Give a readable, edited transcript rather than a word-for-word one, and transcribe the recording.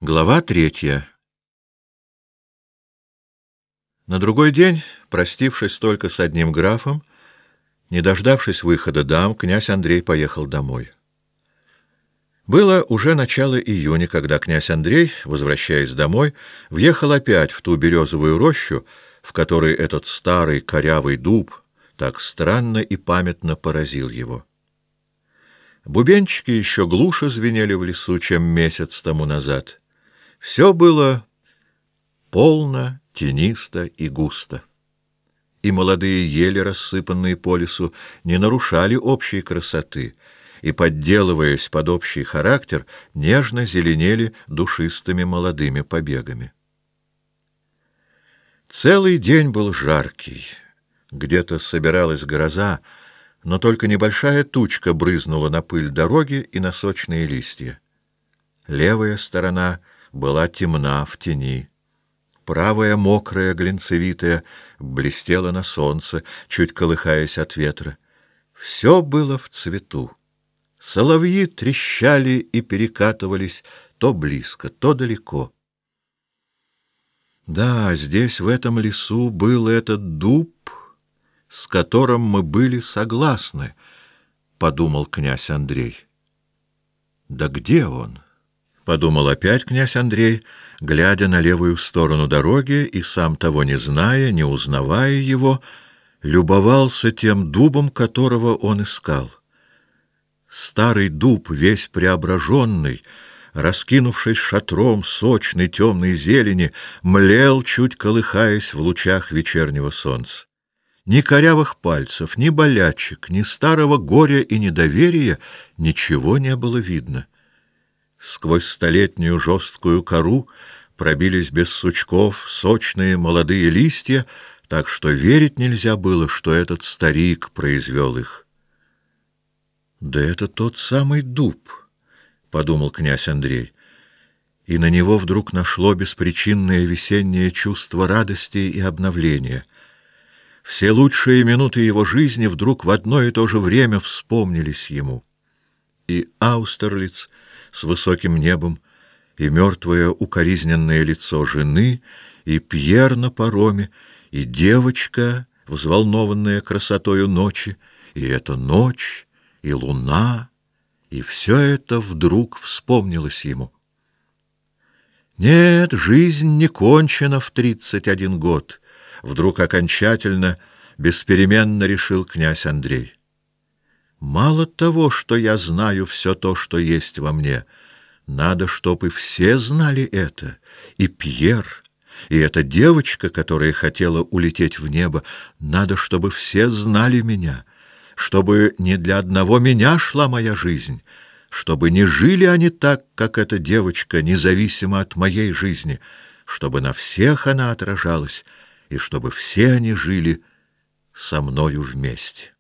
Глава 3. На другой день, простившись только с одним графом, не дождавшись выхода дам, князь Андрей поехал домой. Было уже начало июня, когда князь Андрей, возвращаясь домой, въехал опять в ту березовую рощу, в которой этот старый корявый дуб так странно и памятно поразил его. Бубенчики еще глуше звенели в лесу, чем месяц тому назад. Все было полно, тенисто и густо. И молодые ели, рассыпанные по лесу, не нарушали общей красоты, и, подделываясь под общий характер, нежно зеленели душистыми молодыми побегами. Целый день был жаркий. Где-то собиралась гроза, но только небольшая тучка брызнула на пыль дороги и на сочные листья. Левая сторона была темна в тени. Правая, мокрая, глинцевитая, блестела на солнце, чуть колыхаясь от ветра. Все было в цвету. Соловьи трещали и перекатывались то близко, то далеко. Да, здесь, в этом лесу, был этот дуб, с которым мы были согласны, — подумал князь Андрей. Да где он? — подумал опять князь Андрей, глядя на левую сторону дороги и, сам того не зная, не узнавая его, любовался тем дубом, которого он искал. Старый дуб, весь преображенный, раскинувшись шатром сочной темной зелени, млел, чуть колыхаясь в лучах вечернего солнца. Ни корявых пальцев, ни болячек, ни старого горя и недоверия ничего не было видно. Сквозь столетнюю жесткую кору пробились без сучков сочные молодые листья, так что верить нельзя было, что этот старик произвел их. «Да это тот самый дуб», — подумал князь Андрей, и на него вдруг нашло беспричинное весеннее чувство радости и обновления. Все лучшие минуты его жизни вдруг в одно и то же время вспомнились ему. И Аустерлиц с высоким небом, и мертвое укоризненное лицо жены, и Пьер на пароме, и девочка, взволнованная красотою ночи, и эта ночь, и луна, и все это вдруг вспомнилось ему. Нет, жизнь не кончена в 31 год, вдруг окончательно, беспеременно решил князь Андрей. Мало того, что я знаю все то, что есть во мне, надо, чтобы все знали это, и Пьер, и эта девочка, которая хотела улететь в небо, надо, чтобы все знали меня, чтобы не для одного меня шла моя жизнь, чтобы не жили они так, как эта девочка, независимо от моей жизни, чтобы на всех она отражалась, и чтобы все они жили со мною вместе.